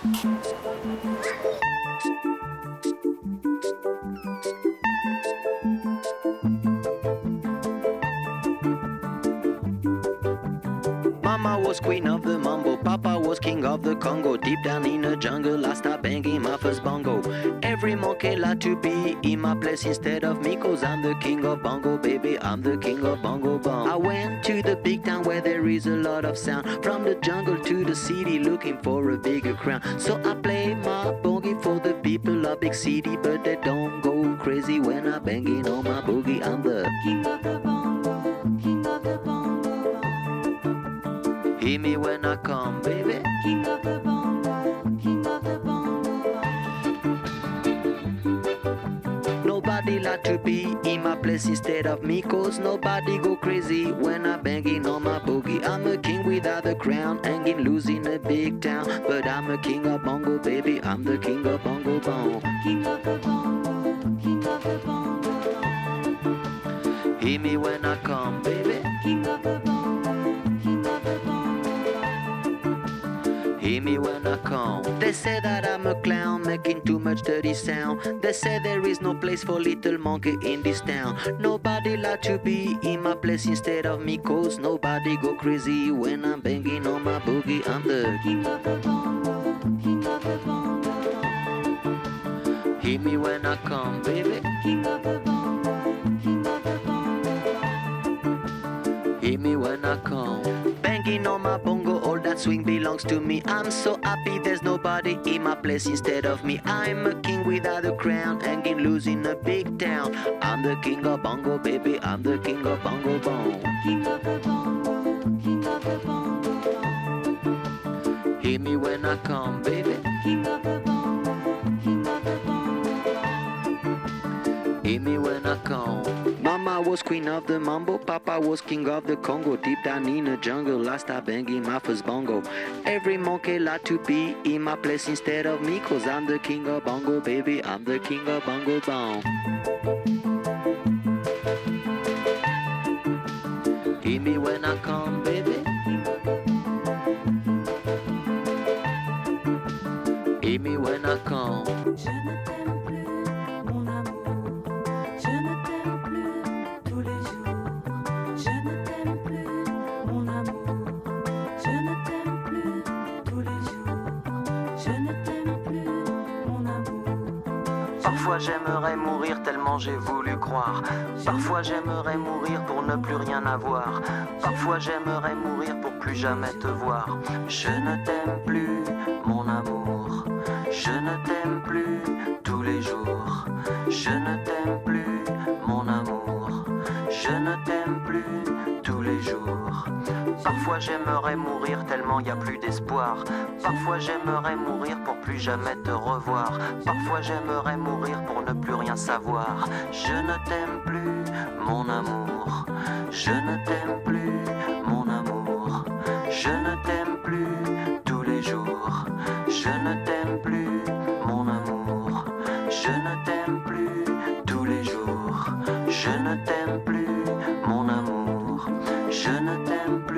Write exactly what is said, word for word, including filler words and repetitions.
Mama was queen of the mambo, Papa was king of the Congo. Deep down in the jungle I start banging my first bongo. Every monkey like to be in my place instead of me, cause I'm the king of bongo, baby, I'm the king of bongo bong. I went to the big town where there is a lot of sound, from the jungle to the city looking for a bigger crown. So I play my boogie for the people of big city, but they don't go crazy when I banging on my boogie. I'm the king of the bongo, king of the bongo. Hear me when I come, baby. King of the bongo, king of the bongo. Nobody like to be in my place instead of me, cause nobody go crazy when I banging on my boogie. I'm a king without a crown, hanging loose in a big town, but I'm a king of bongo, baby, I'm the king of bongo bong. King of the bongo, king of the bongo. Hear me when I come, baby. King of the bongo, king of the bongo. Hear me when I come. They say that I'm a clown making too much dirty sound. They say there is no place for little monkey in this town. Nobody like to be in my place instead of me, cause nobody go crazy when I'm banging on my boogie. I'm the king of the bongo, king of the bongo. Hear me when I come, baby. King of the bongo, king of the bongo. Hear me when I come. Banging on my bongo, all that swing belongs to me. I'm so happy there's nobody in my place instead of me. I'm a king without a crown, hanging loose in a big town. I'm the king of bongo, baby, I'm the king of bongo bong. King of the bongo, king of the bongo. Hear me when I come, baby. King of the bongo, king of the bongo. Hear me when I come. Mama was queen of the mambo, Papa was king of the Congo. Deep down in the jungle, I start banging my first bongo. Every monkey like to be in my place instead of me, cause I'm the king of bongo, baby, I'm the king of bongo bong. Hear me when I come, baby. Hear me when I come. Je ne t'aime plus, mon amour. Je ne t'aime plus tous les jours. Je ne t'aime plus, mon amour. Je ne t'aime plus tous les jours. Je ne t'aime plus, mon amour. Parfois j'aimerais mourir tellement j'ai voulu croire. Parfois j'aimerais mourir pour ne plus rien avoir. Parfois j'aimerais mourir pour plus jamais te voir. Je ne t'aime plus, mon amour. Je ne t'aime plus tous les jours. Je ne t'aime plus, mon amour. Je ne t'aime plus tous les jours. Parfois j'aimerais mourir tellement y a plus d'espoir. Parfois j'aimerais mourir pour plus jamais te revoir. Parfois j'aimerais mourir pour ne plus rien savoir. Je ne t'aime plus, mon amour. Je ne t'aime plus, mon amour. Je ne t'aime plus tous les jours. Je ne t'aime plus, mon amour. Je ne t'aime plus tous les jours. Je ne t'aime plus, mon amour. Je ne t'aime plus.